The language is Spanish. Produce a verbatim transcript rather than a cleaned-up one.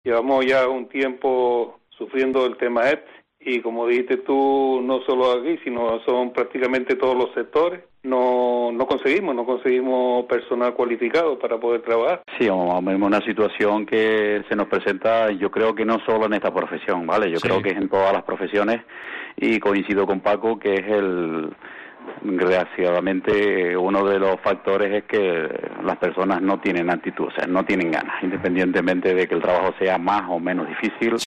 Llevamos ya un tiempo sufriendo el tema este y como dijiste tú, no solo aquí, sino son prácticamente todos los sectores. No, no conseguimos, no conseguimos personal cualificado para poder trabajar. Sí, vamos una situación que se nos presenta, yo creo que no solo en esta profesión, ¿vale? Yo sí. creo que es en todas las profesiones y coincido con Paco que es el... Desgraciadamente uno de los factores es que las personas no tienen actitud, o sea, no tienen ganas, independientemente de que el trabajo sea más o menos difícil.